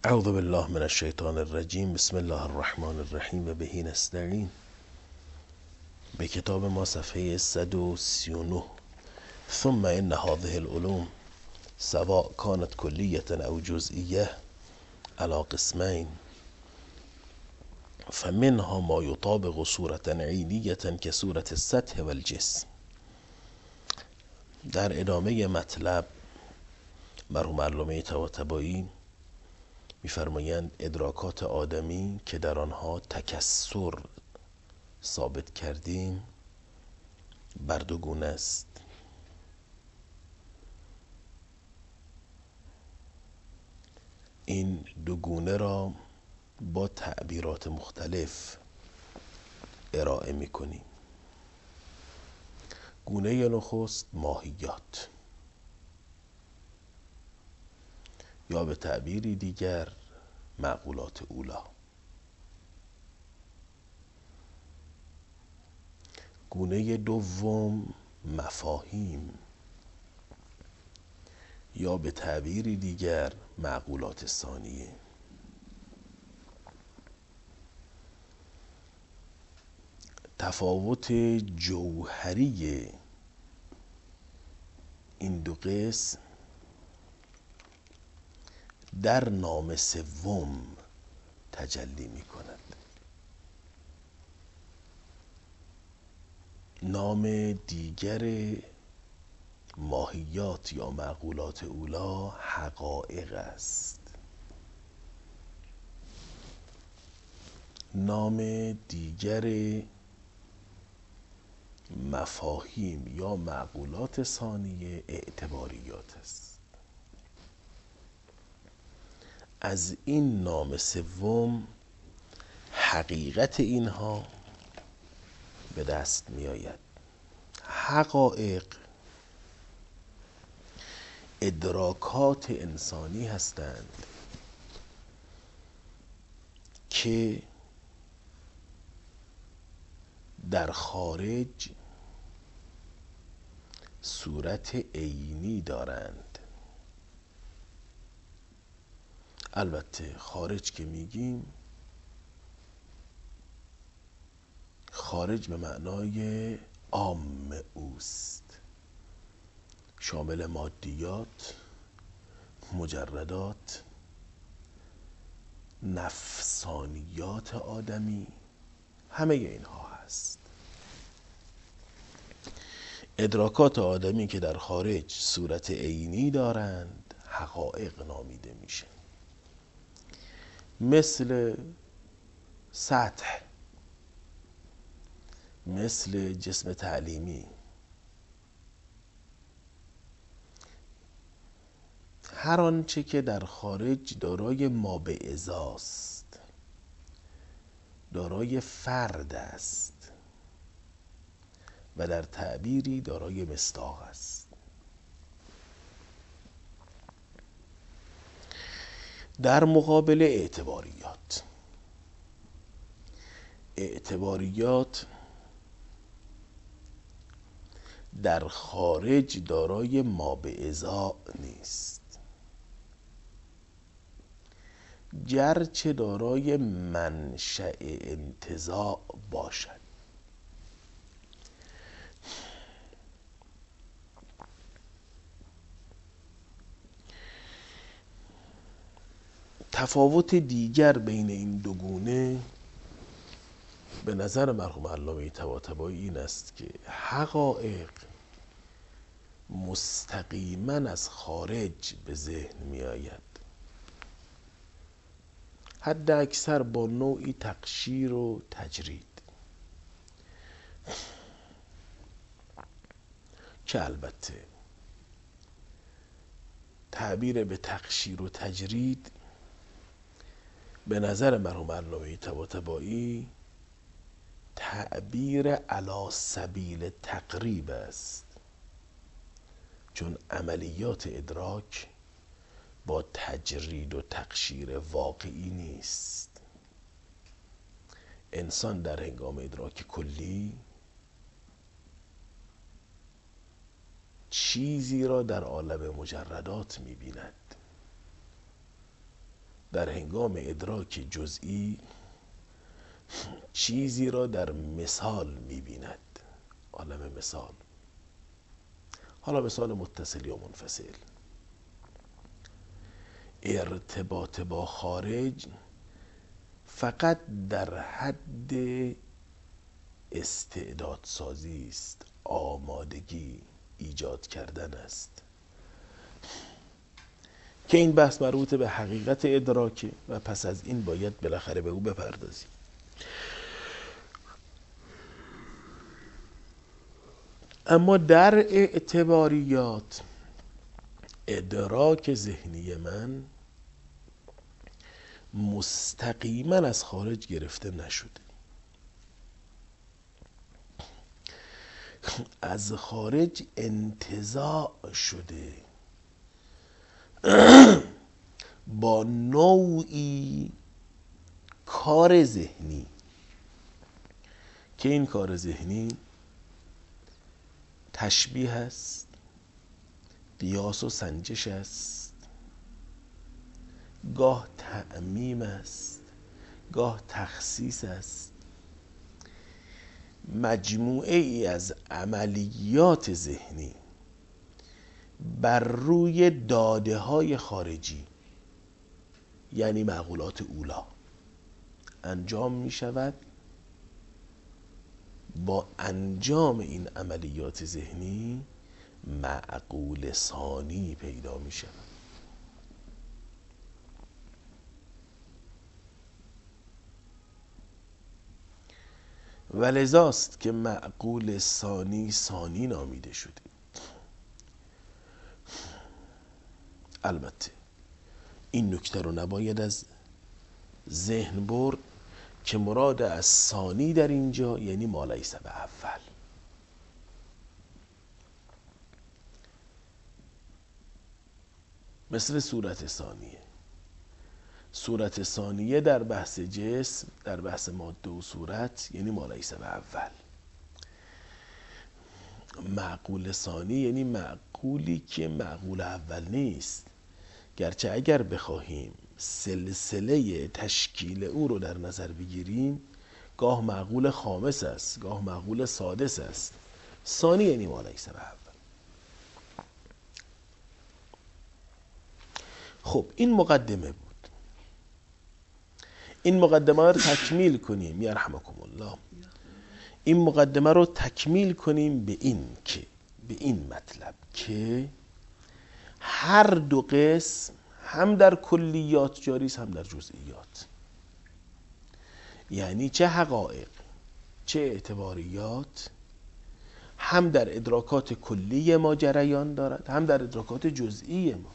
اعوذ بالله من الشیطان الرجیم. بسم الله الرحمن الرحیم. به نستعین. به کتاب ما صفحه 139. ثم ان هذه العلوم سواء كانت كلية او جزئية على قسمين فمنها ما يطابق صورة عينية كصورة السطح والجسم. در ادامه مطلب مرحوم علامه طباطبایی می‌فرمایند ادراکات آدمی که در آنها تکسر ثابت کردیم بر دو گونه است. این دو گونه را با تعبیرات مختلف ارائه می‌کنیم. گونه نخست ماهیات، یا به تعبیری دیگر معقولات اولی. گونه دوم مفاهیم، یا به تعبیری دیگر معقولات ثانیه. تفاوت جوهری این دو قسم در نام سوم تجلی می کند. نام دیگر ماهیات یا معقولات اولی حقایق است. نام دیگر مفاهیم یا معقولات ثانیه اعتباریات است. از این نام سوم حقیقت اینها به دست می آید. حقایق ادراکات انسانی هستند که در خارج صورت عینی دارند. البته خارج که میگیم خارج به معنای عام اوست، شامل مادیات، مجردات، نفسانیات آدمی، همه اینها هست. ادراکات آدمی که در خارج صورت عینی دارند حقایق نامیده میشه. مثل سطح، مثل جسم تعلیمی. هر آنچه که در خارج دارای مابعضاست، دارای فرد است و در تعبیری دارای مصداق است. در مقابل اعتباریات در خارج دارای مابعضا نیست، گرچه دارای منشأ انتزاع باشد. تفاوت دیگر بین این دو گونه به نظر مرحوم علامه طباطبایی این است که حقایق مستقیما از خارج به ذهن می آید، حد اکثر با نوعی تقشیر و تجرید، که البته تعبیر به تقشیر و تجرید به نظر مرحوم علامه طباطبایی تعبیر علی سبیل تقریب است، چون عملیات ادراک با تجرید و تقشیر واقعی نیست. انسان در هنگام ادراک کلی چیزی را در عالم مجردات می‌بیند، در هنگام ادراک جزئی چیزی را در مثال می‌بیند، عالم مثال. حالا مثال متصل یا منفصل. ارتباط با خارج فقط در حد استعداد سازی است، آمادگی ایجاد کردن است، که این بحث مربوط به حقیقت ادراکه و پس از این باید بالاخره به او بپردازیم. اما در اعتباریات ادراک ذهنی من مستقیما از خارج گرفته نشده، از خارج انتزاع شده با نوعی کار ذهنی، که این کار ذهنی تشبیه است، قیاس و سنجش است، گاه تعمیم است، گاه تخصیص است، مجموعه ای از عملیات ذهنی بر روی داده های خارجی، یعنی معقولات اولی، انجام می شود. با انجام این عملیات ذهنی معقول ثانی پیدا می شود. و لذاست که معقول ثانی نامیده شده. البته این نکته رو نباید از ذهن برد که مراد از ثانی در اینجا یعنی ما لیس به اول. مثل صورت ثانیه. صورت ثانیه در بحث جسم، در بحث ماده و صورت یعنی ما لیس به اول. معقول ثانی یعنی معقولی که معقول اول نیست، گرچه اگر بخواهیم سلسله تشکیل او رو در نظر بگیریم گاه معقول خامس است، گاه معقول سادس است. ثانی یعنی ما لیس به اول. خب این مقدمه بود. این مقدمه رو تکمیل کنیم یرحمکم الله. این مقدمه رو تکمیل کنیم به این مطلب که هر دو قسم هم در کلیات جاری است هم در جزئیات، یعنی چه حقایق چه اعتباریات هم در ادراکات کلی ما جریان دارد هم در ادراکات جزئی ما.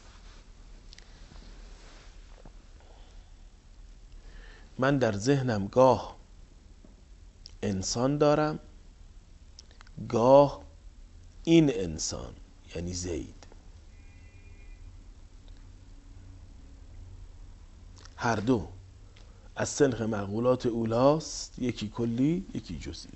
من در ذهنم گاه انسان دارم، گاه این انسان یعنی زید. هر دو از سنخ معقولات اولاست، یکی کلی یکی جزئی.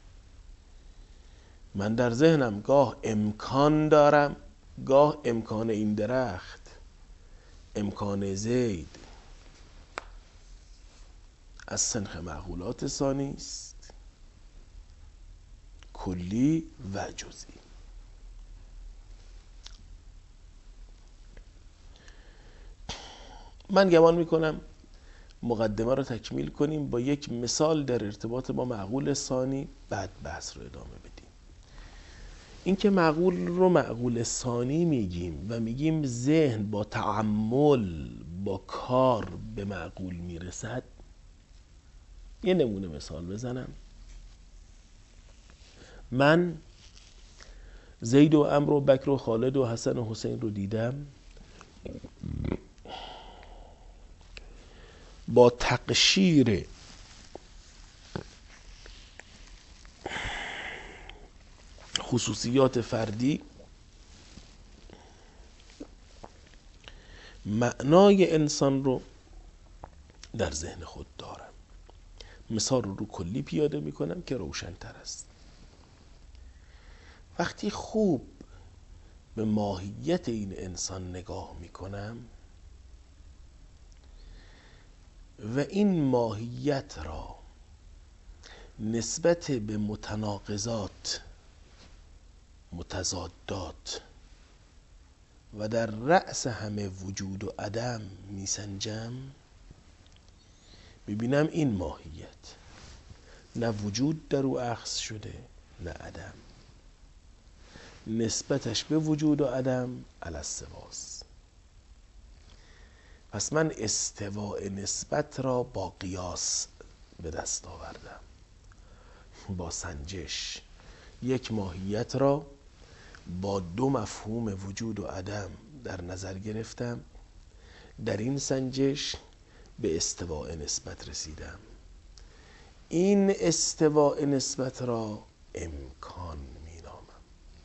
من در ذهنم گاه امکان دارم، گاه امکان این درخت، امکان زید، از سنخ معقولات ثانی است، کلی و جزئی. من گمان میکنم مقدمه رو تکمیل کنیم با یک مثال در ارتباط با معقول ثانی، بعد بحث رو ادامه بدیم. این که معقول رو معقول ثانی میگیم و میگیم ذهن با تأمل با کار به معقول میرسد، یه نمونه مثال بزنم. من زید و عمرو و بکر و خالد و حسن و حسین رو دیدم، با تقشیر خصوصیات فردی معنای انسان رو در ذهن خود دارم. مثال رو کلی پیاده میکنم که روشن‌تر است. وقتی خوب به ماهیت این انسان نگاه میکنم و این ماهیت را نسبت به متناقضات، متضادات و در رأس همه وجود و عدم میسنجم، میبینم این ماهیت نه وجود در او اخذ شده نه عدم، نسبتش به وجود و عدم علی السواست. پس من استواء نسبت را با قیاس به دست آوردم، با سنجش یک ماهیت را با دو مفهوم وجود و عدم در نظر گرفتم، در این سنجش به استواء نسبت رسیدم. این استواء نسبت را امکان مینامم.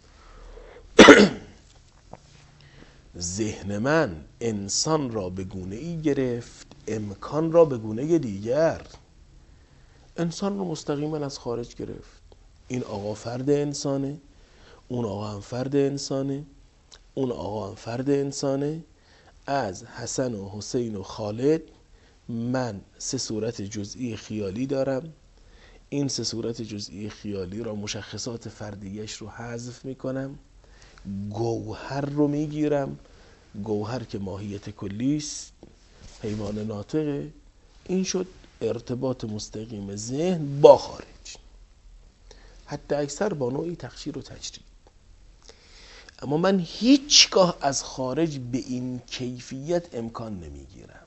ذهن من انسان را به گونه ای گرفت، امکان را به گونه دیگر. انسان رو مستقیما از خارج گرفت. این آقا فرد انسانه، اون آقا هم فرد انسانه، اون آقا هم فرد انسانه. از حسن و حسین و خالد من 3 صورت جزئی خیالی دارم. این 3 صورت جزئی خیالی را مشخصات فردیش رو حذف میکنم، گوهر رو میگیرم. گوهر که ماهیت کلی است، حیوان ناطقه. این شد ارتباط مستقیم ذهن با خارج، حتی اکثر با نوعی تقشیر و تجرید. اما من هیچگاه از خارج به این کیفیت امکان نمیگیرم.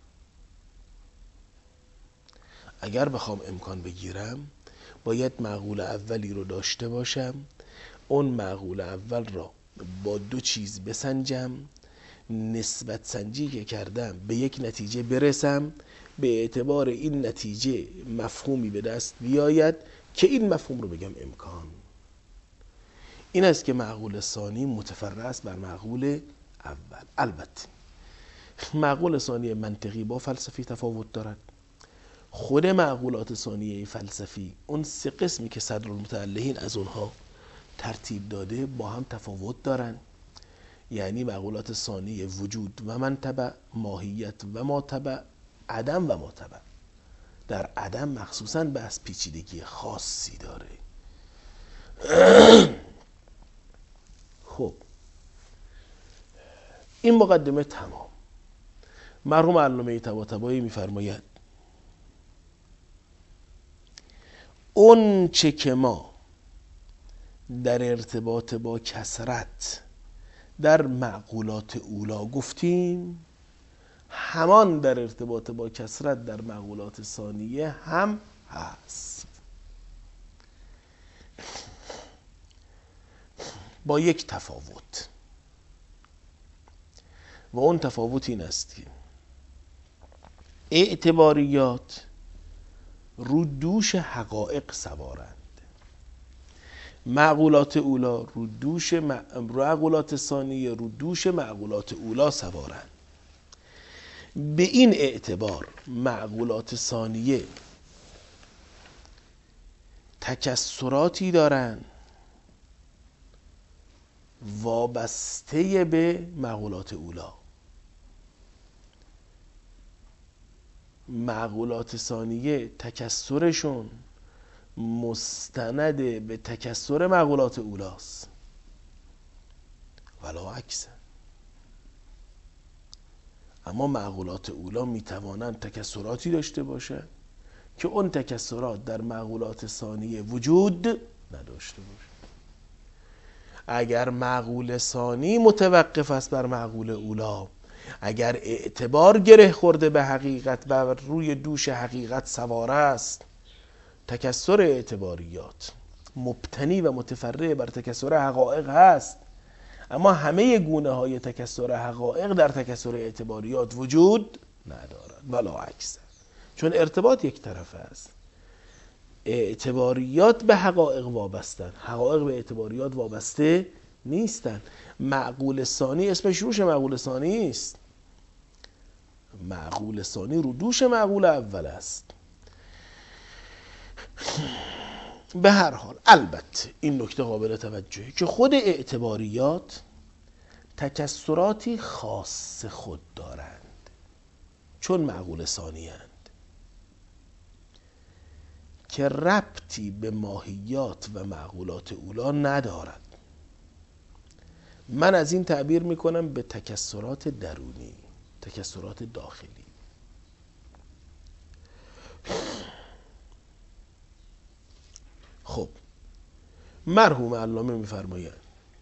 اگر بخوام امکان بگیرم باید معقول اولی رو داشته باشم، اون معقول اول را با 2 چیز بسنجم، نسبت سنجی که کردم به یک نتیجه برسم، به اعتبار این نتیجه مفهومی به دست بیاید که این مفهوم رو بگم امکان. این است که معقول ثانی متفرع است بر معقول اول. البته معقول ثانی منطقی با فلسفی تفاوت دارد. خود معقولات ثانیه فلسفی، اون 3 قسمی که صدرالمتألهین از اونها ترتیب داده، با هم تفاوت دارن. یعنی معقولات ثانیه وجود و منطبع، ماهیت و ماتبع، عدم و ماتبع. در عدم مخصوصاً بحث پیچیدگی خاصی داره. خب این مقدمه تمام. مرحوم علامه طباطبایی میفرماید اون چه که ما در ارتباط با کثرت در معقولات اولا گفتیم، همان در ارتباط با کثرت در معقولات ثانیه هم هست، با یک تفاوت. و اون تفاوت این است که اعتباریات رو دوش حقایق سوارند، معقولات اولا رو دوش معقولات ثانیه رو دوش معقولات اولا سوارند. به این اعتبار معقولات ثانیه تکسراتی دارند وابسته به معقولات اولا. معقولات ثانیه تکسرشون مستند به تکسر معقولات اولاست، ولا عکس. اما معقولات اولا میتوانند تکسراتی داشته باشند که اون تکسرات در معقولات ثانیه وجود نداشته باشند. اگر معقول ثانی متوقف است بر معقول اولا، اگر اعتبار گره خورده به حقیقت و روی دوش حقیقت سوار است، تکسر اعتباریات مبتنی و متفرع بر تکسر حقایق هست. اما همه گونه های تکسر حقایق در تکسر اعتباریات وجود ندارد، ولا عکس. چون ارتباط یک طرف است. اعتباریات به حقایق وابستن، حقایق به اعتباریات وابسته نیستن. معقول ثانی اسمش روش معقول ثانی است. معقول ثانی رو دوش معقول اول است. به هر حال البته این نکته قابل توجهه که خود اعتباریات تکسراتی خاص خود دارند، چون معقول ثانی اند. که ربطی به ماهیات و معقولات اولا ندارد. من از این تعبیر میکنم به تکثرات درونی، تکثرات داخلی. خب مرحوم علامه میفرمایند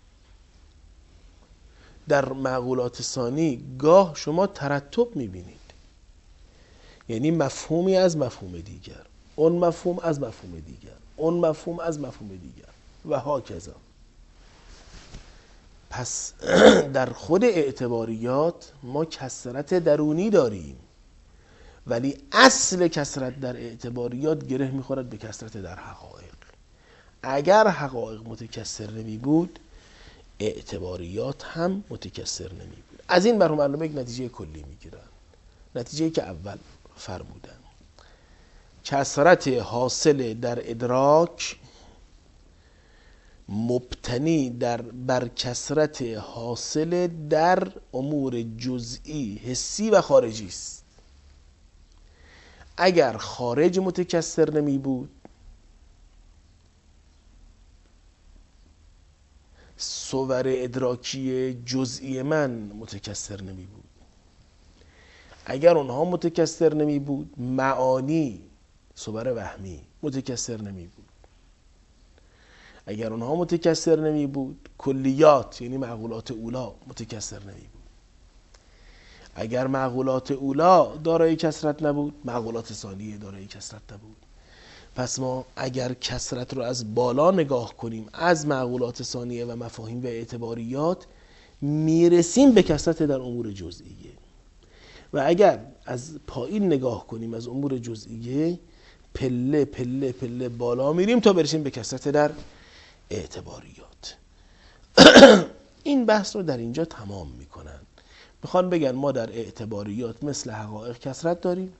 در معقولات ثانی گاه شما ترتب میبینید، یعنی مفهومی از مفهوم دیگر، اون مفهوم از مفهوم دیگر، اون مفهوم از مفهوم دیگر و هاکذا. پس در خود اعتباریات ما کثرت درونی داریم، ولی اصل کثرت در اعتباریات گره میخورد به کثرت در حقایق. اگر حقایق متکثر نمی بود اعتباریات هم متکثر نمی بود. از این مرحوم علامه یک نتیجه کلی میگیرن، نتیجه‌ای که اول فرمودن: کثرت حاصل در ادراک مبتنی بر کثرت حاصل در امور جزئی حسی و خارجی است. اگر خارج متکثر نمی بود صور ادراکی جزئی من متکثر نمی بود. اگر اونها متکثر نمی بود معانی صور وهمی متکثر نمی بود. اگر اونها متکثر نمی بود کلیات یعنی معقولات اولا متکثر نمی بود. اگر معقولات اولا دارای کثرت نبود معقولات ثانیه دارای کثرت نبود. پس ما اگر کثرت رو از بالا نگاه کنیم از معقولات ثانیه و مفاهیم و اعتباریات میرسیم به کثرت در امور جزئیه، و اگر از پایین نگاه کنیم از امور جزئیه پله پله پله بالا میریم تا برسیم به کثرت در اعتباریات. این بحث رو در اینجا تمام میکنن. میخوان بگن ما در اعتباریات مثل حقایق کثرت داریم،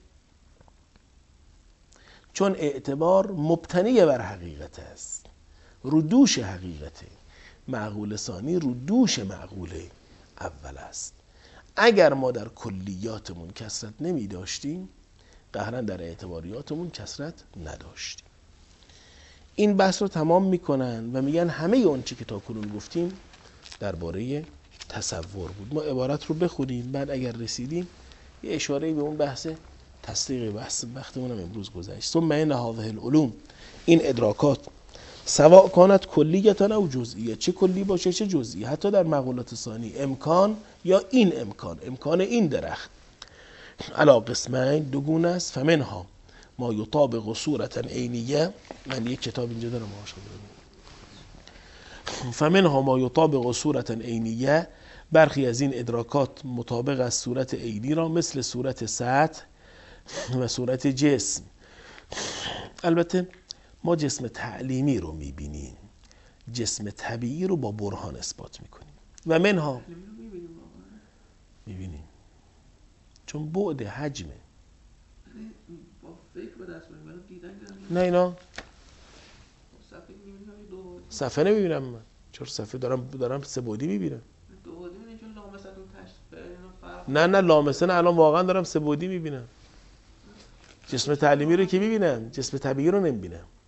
چون اعتبار مبتنی بر حقیقت است، ردوش حقیقته. معقول ثانی ردوش معقول اول است. اگر ما در کلیاتمون کثرت نمی داشتیم قهرا در اعتباریاتمون کثرت نداشتیم. این بحث رو تمام میکنن و میگن همه اون چی که تا کنون گفتیم درباره تصور بود. ما عبارت رو بخونیم، بعد اگر رسیدیم یه اشاره به اون بحث تصدیق بحث وقتمون هم امروز گذشت. ثم ان هذه العلوم، این ادراکات، سواء کانت کلیتا او جزئیه، چه کلی باشه چه جزئی، حتی در معقولات ثانی، امکان یا این امکان این درخت، علا قسمین، دو گونه است. فمنها ما یطابق صورتا عینیه، من یک کتاب اینجا دارم فمنها ما یطابق صورتا عینیه، برخی از این ادراکات مطابق از صورت عینی را مثل صورت سطح و صورت جسم. البته ما جسم تعلیمی رو میبینیم، جسم طبیعی رو با برهان اثبات میکنیم. و منها میبینیم چون بعد حجمه. نه اینا صفحه نمیبینم من. چرا صفحه دارم سه بعدی میبینم. نه لامسه نه، الان واقعا دارم سه بعدی میبینم. جسم تعلیمی رو که میبینم، جسم طبیعی رو نمیبینم.